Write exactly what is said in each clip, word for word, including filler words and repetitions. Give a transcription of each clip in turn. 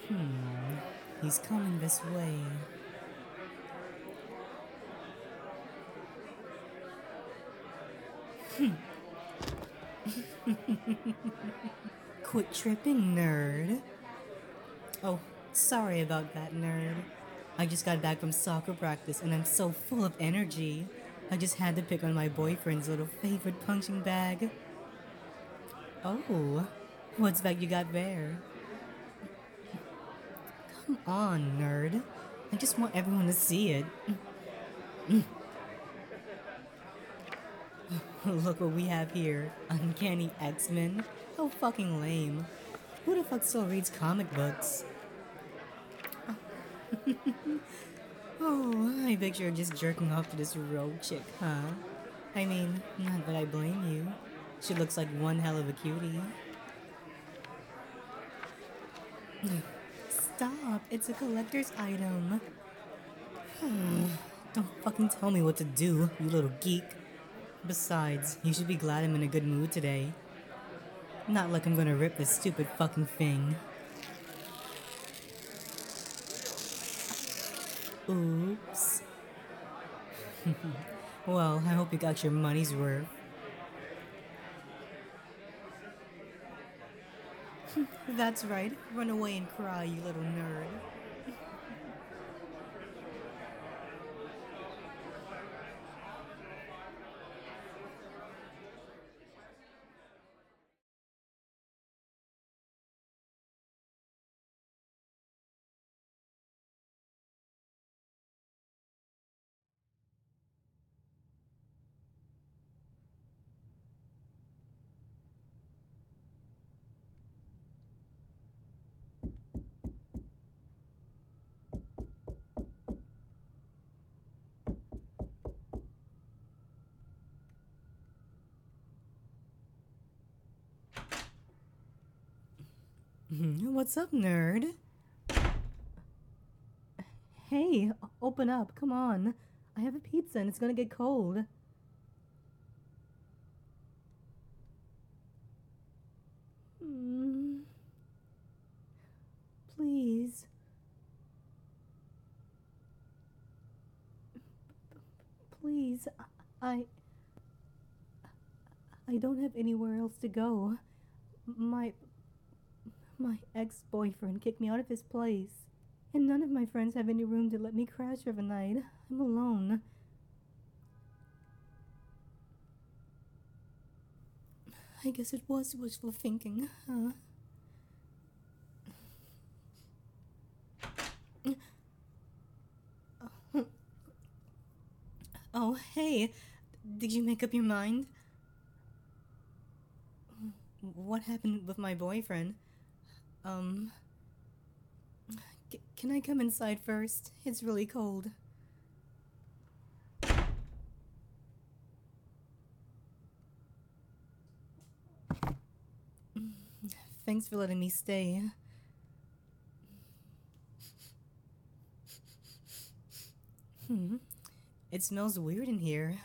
Hmm, he's coming this way. Quit tripping, nerd. Oh, sorry about that, nerd. I just got back from soccer practice and I'm so full of energy. I just had to pick on my boyfriend's little favorite punching bag. Oh, what's that you got there? Come on, nerd. I just want everyone to see it. Look what we have here. Uncanny X-Men? How fucking lame. Who the fuck still reads comic books? Oh, I bet you're just jerking off to this rogue chick, huh? I mean, not that I blame you. She looks like one hell of a cutie. Stop, it's a collector's item. Don't fucking tell me what to do, you little geek. Besides, you should be glad I'm in a good mood today. Not like I'm gonna rip this stupid fucking thing. Oops. Well, I hope you got your money's worth. That's right. Run away and cry, you little nerd. What's up, nerd? Hey, open up, come on. I have a pizza and it's gonna get cold. Mm, please. Please. I. I don't have anywhere else to go. My. My ex boyfriend kicked me out of his place. And none of my friends have any room to let me crash for the night. I'm alone. I guess it was wishful thinking, huh? Oh, hey. Did you make up your mind? What happened with my boyfriend? Um. C- can I come inside first? It's really cold. Thanks for letting me stay. Hmm. It smells weird in here.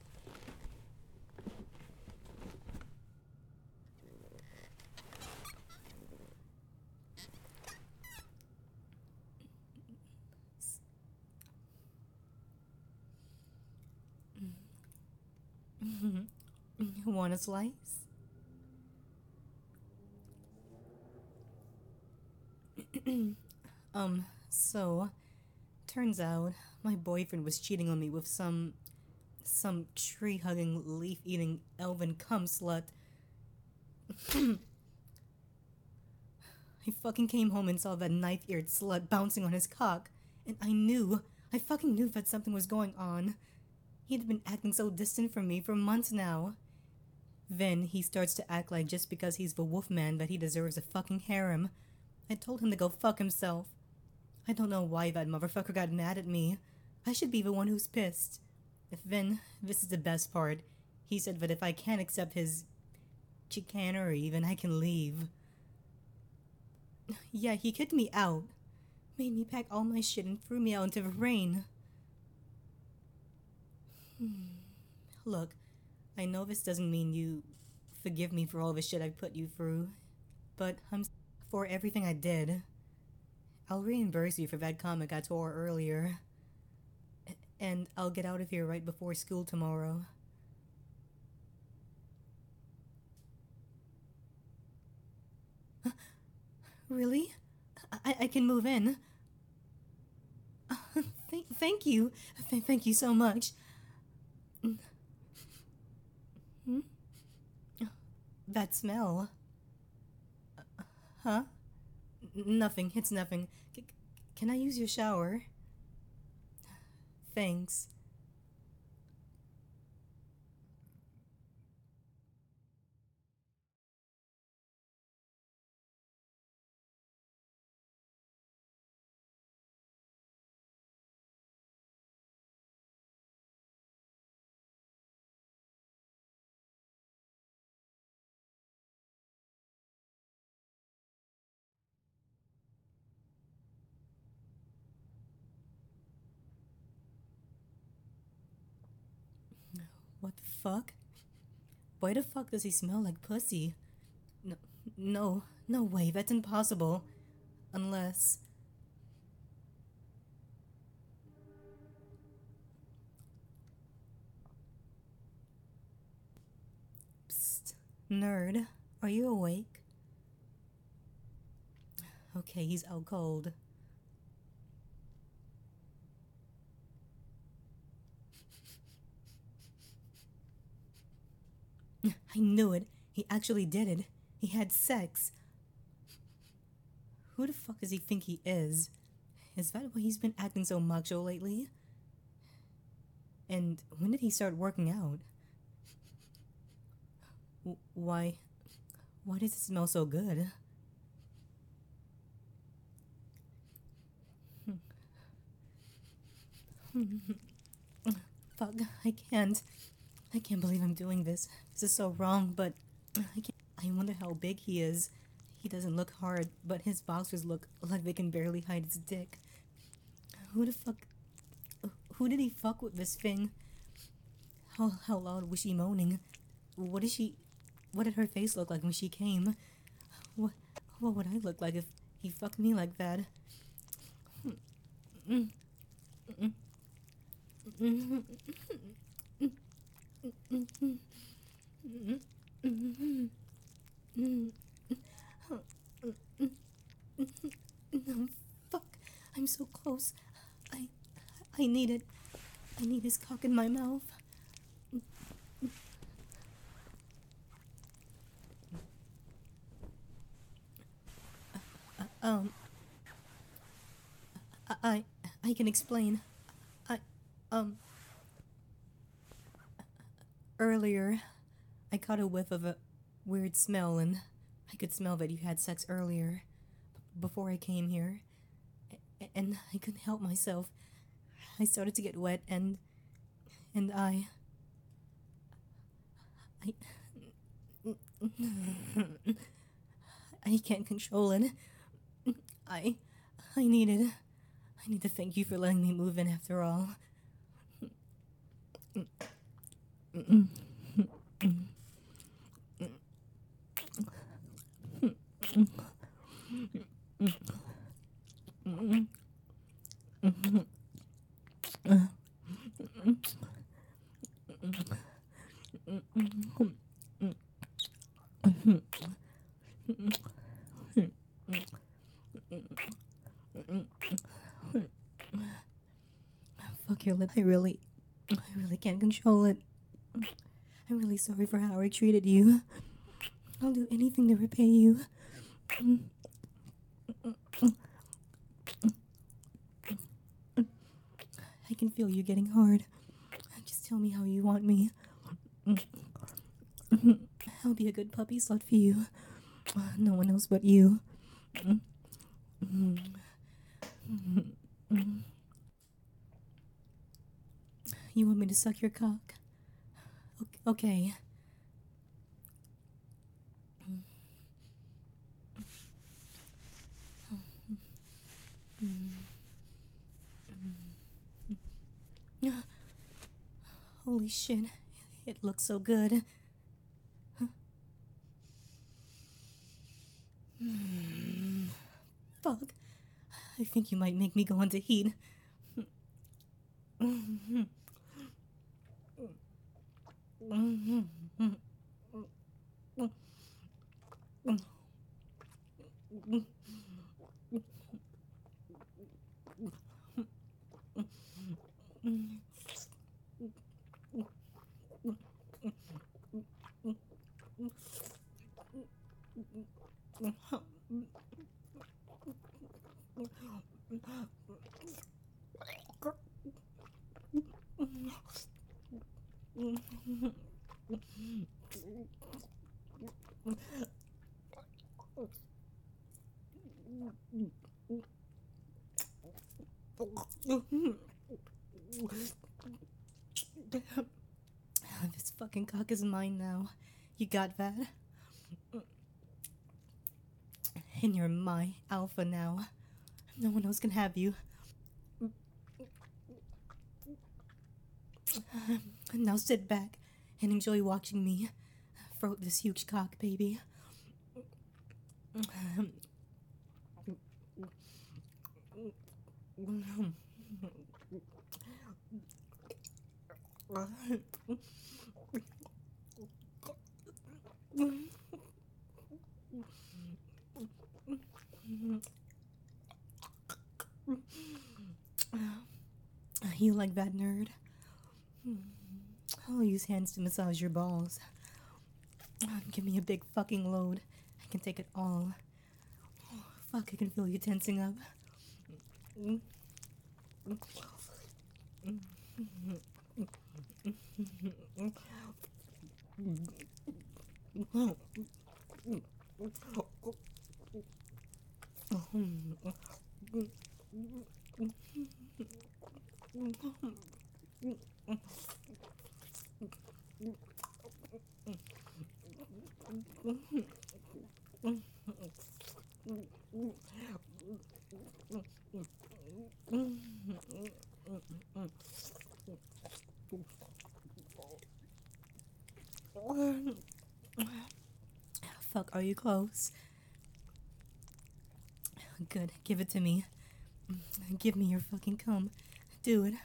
Want a slice? Um, so, turns out my boyfriend was cheating on me with some. some tree hugging, leaf eating, elven cum slut. I fucking came home and saw that knife eared slut bouncing on his cock, and I knew, I fucking knew that something was going on. He'd been acting so distant from me for months now. Then he starts to act like just because he's the wolfman that he deserves a fucking harem. I told him to go fuck himself. I don't know why that motherfucker got mad at me. I should be the one who's pissed. If then, this is the best part. He said that if I can't accept his chicanery, then I can leave. Yeah, he kicked me out. Made me pack all my shit and threw me out into the rain. Look, I know this doesn't mean you forgive me for all the shit I put you through, but I'm for everything I did. I'll reimburse you for that comic I tore earlier. And I'll get out of here right before school tomorrow. Really? I, I can move in. Th- thank you. Th- thank you so much. Hmm? That smell. Huh? N- nothing. It's nothing. C- can I use your shower? Thanks. What the fuck? Why the fuck does he smell like pussy? No, no, no way. That's impossible. Unless. Psst. Nerd, are you awake? Okay, he's out cold. I knew it. He actually did it. He had sex. Who the fuck does he think he is? Is that why he's been acting so macho lately? And when did he start working out? W- why? Why does it smell so good? Fuck, I can't. I can't believe I'm doing this. This is so wrong, but I can't. I wonder how big he is. He doesn't look hard, but his boxers look like they can barely hide his dick. Who the fuck? Who did he fuck with this thing? How how loud was she moaning? What did she? What did her face look like when she came? What what would I look like if he fucked me like that? Fuck! I'm so close. I I need it. I need his cock in my mouth. Um, I, I, I can explain. I, um, earlier, I caught a whiff of a weird smell, and I could smell that you had sex earlier, before I came here, A- and I couldn't help myself. I started to get wet, and, and I, I, I can't control it. I, I needed, I need to thank you for letting me move in after all. Fuck your lip. I really, I really can't control it. I'm really sorry for how I treated you. I'll do anything to repay you. I can feel you getting hard. Just tell me how you want me. I'll be a good puppy slut for you. No one else but you. You want me to suck your cock? Okay. Holy shit. It looks so good. Fuck. I think you might make me go into heat. This fucking cock is mine now. You got that? And you're my alpha now. No one else can have you. Now sit back and enjoy watching me throat this huge cock, baby. You like that, nerd? I'll use hands to massage your balls. Give me a big fucking load. I can take it all. Oh, fuck, I can feel you tensing up. Fuck, are you close? Good, give it to me. Give me your fucking cum. Do it.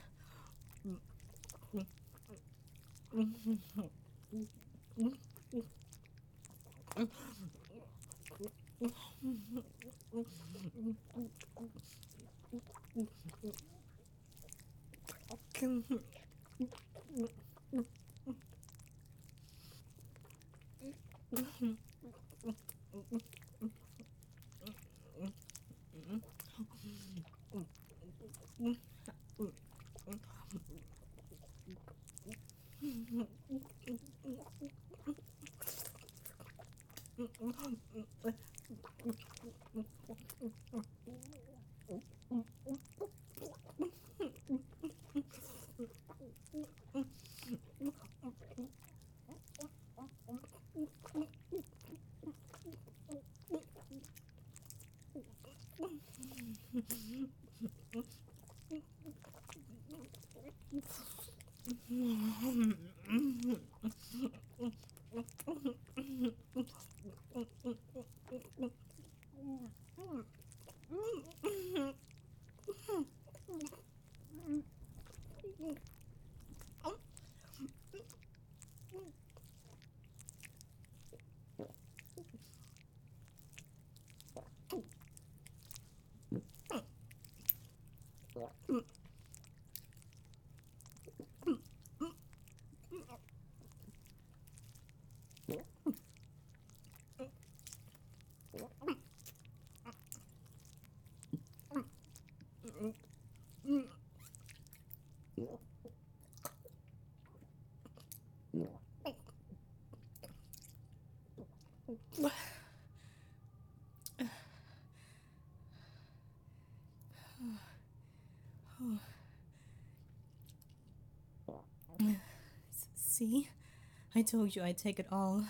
See? I told you I'd take it all.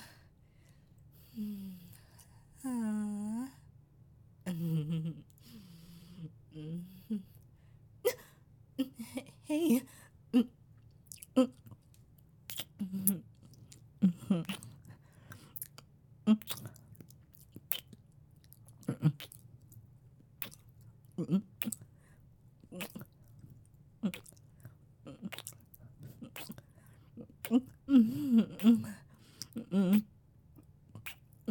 Ah. Hey.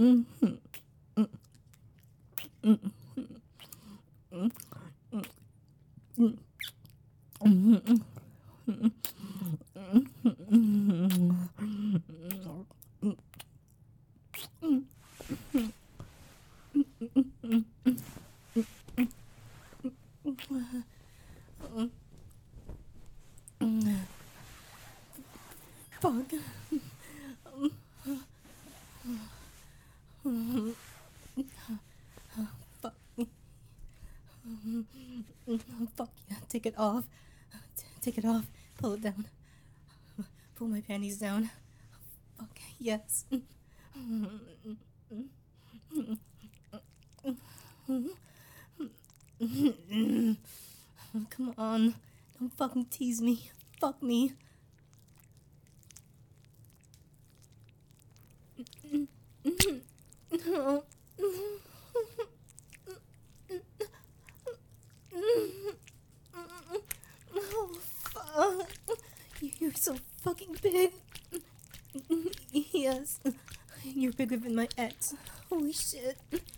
Fuck. Fuck. Fuck yeah. Take it off. T- take it off. Pull it down. Pull my panties down. Fuck yes. Come on. Don't fucking tease me. Fuck me. Oh, fuck. You're so fucking big. Yes. You're bigger than my ex. Holy shit.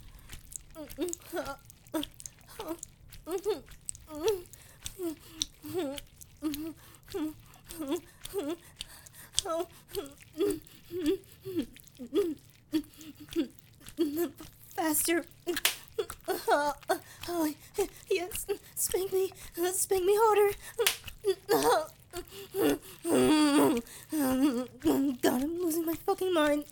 Faster. Oh, yes. Spank me. Spank me harder. God, I'm losing my fucking mind.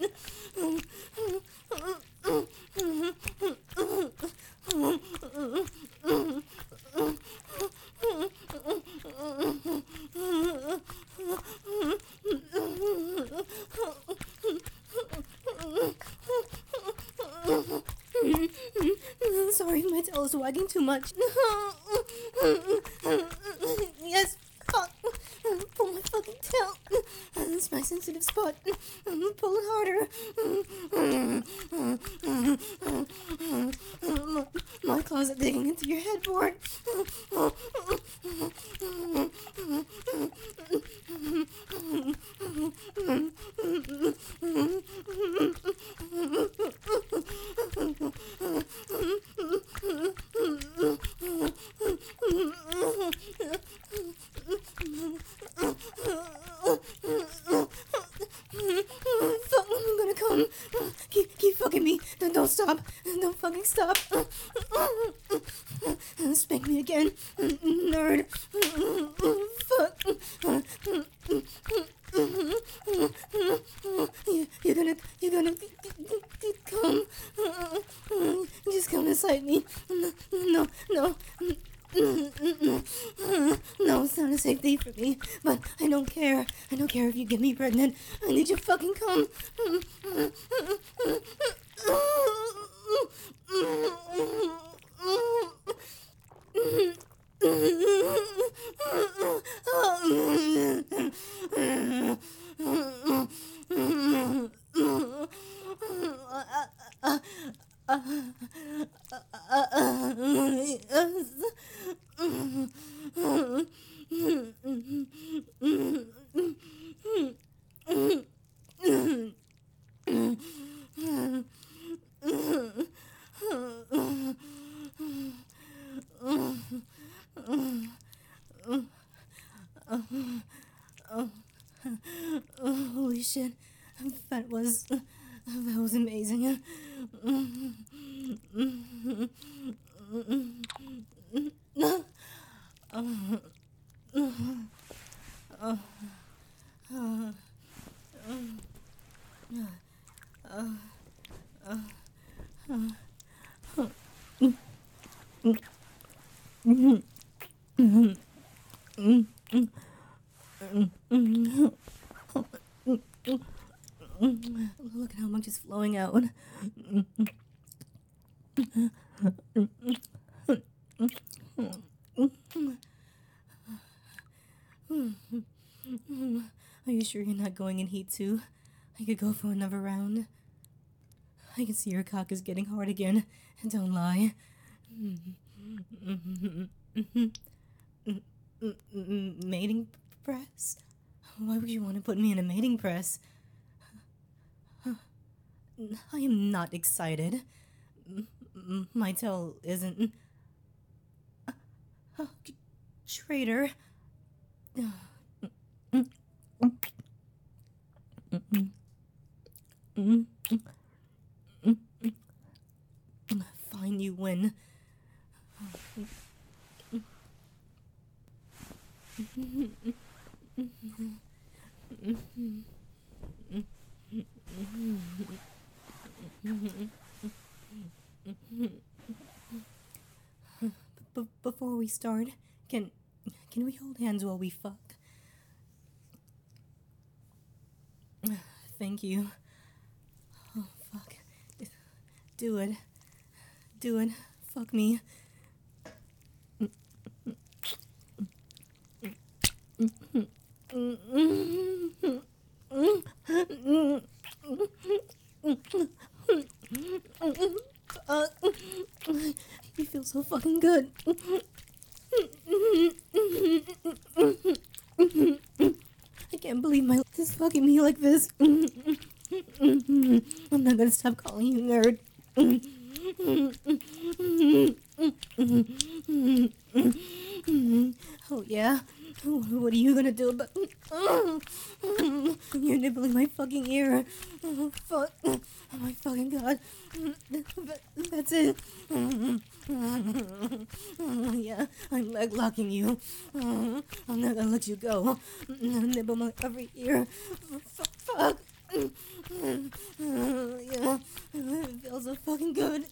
Sorry, my tail is wagging too much. Yes, fuck. Pull my fucking tail. It's my sensitive spot. Pull it harder. My, my claws are digging into your headboard. Fuck, I'm gonna come. Keep, keep fucking me. Don't, don't stop. Don't fucking stop. Spank me again. Nerd. Fuck. You, you're gonna, you're gonna come. Just come inside me. No, no. No, it's not a safe date for me, but I don't care. I don't care if you get me pregnant. I need you fucking come. Holy shit. That was that was amazing. Look at how much is flowing out. Are you sure you're not going in heat too? I could go for another round. I can see your cock is getting hard again. Don't lie. Mating press? Why would you want to put me in a mating press? I am not excited. M- m- my tail isn't. Uh, Traitor. Fine, you win. B- before we start, can can we hold hands while we fuck? Thank you. Oh fuck. Do it. Do it. Fuck me. Uh, you feel so fucking good. I can't believe my life is fucking me like this. I'm not gonna stop calling you nerd. Oh yeah? What are you gonna do about... You're nibbling my fucking ear. Oh, fuck. Oh my fucking god. That's it. Yeah, I'm leg locking you. I'm not gonna let you go. Nibble my every ear. Fuck. Fuck. Yeah, it feels so fucking good.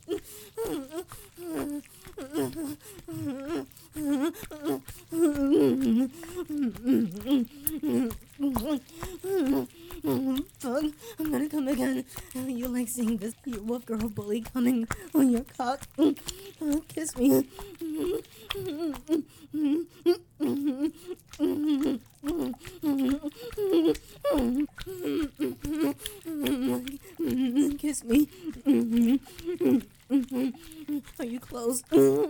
Fuck, I'm gonna come again. You like seeing this, you wolf girl bully coming on your cock. Kiss me. Kiss me. Are you close?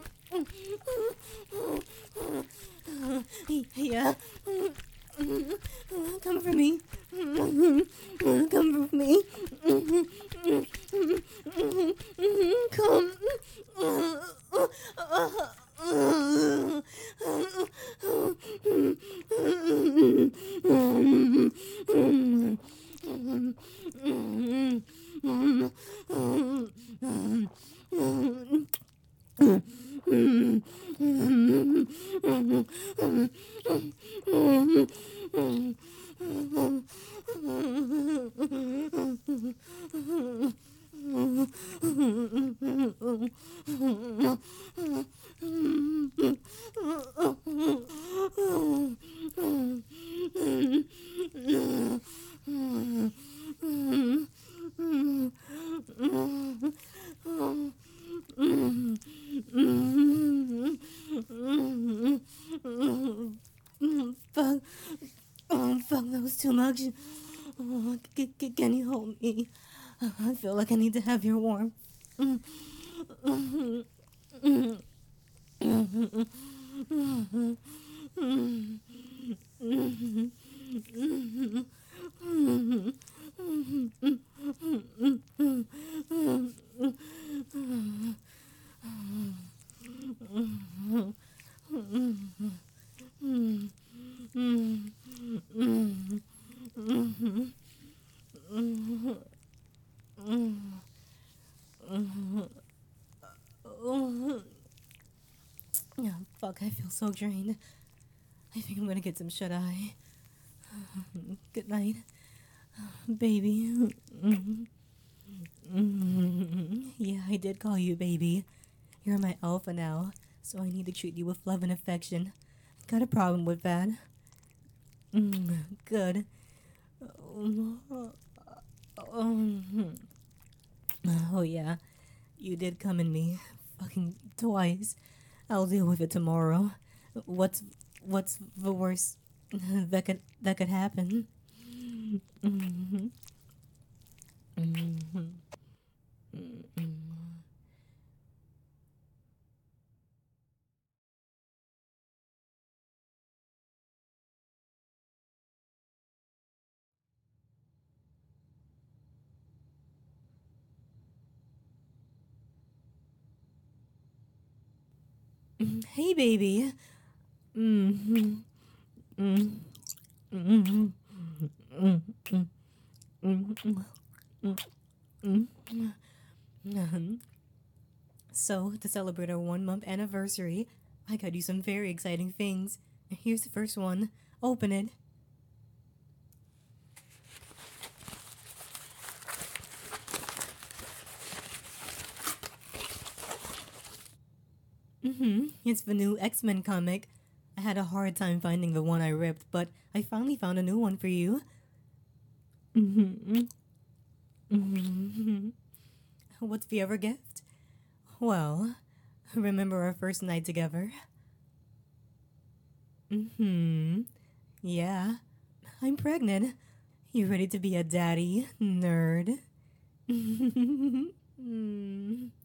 Yeah. Come for me. Come for me. Come. Fuck. Oh, fuck, that was too much. Oh, c- c- can you hold me? I feel like I need to have your warmth. Yeah, fuck, I feel so drained. I think I'm gonna get some shut eye. Good night, baby. Yeah, I did call you baby. You're my alpha now, so I need to treat you with love and affection. Got a problem with that? Mm, good. Oh yeah, you did come in me, fucking twice. I'll deal with it tomorrow. What's what's the worst that could that could happen? Hey, baby. Mm-hmm. Mm-hmm. Mm-hmm. Mm-hmm. Mm-hmm. So, to celebrate our one month anniversary, I got you some very exciting things. Here's the first one. Open it. Mm-hmm. It's the new X-Men comic. I had a hard time finding the one I ripped, but I finally found a new one for you. Mm-hmm. Mm-hmm. What's the other gift? Well, remember our first night together? Mm-hmm. Yeah. I'm pregnant. You ready to be a daddy, nerd? Mm.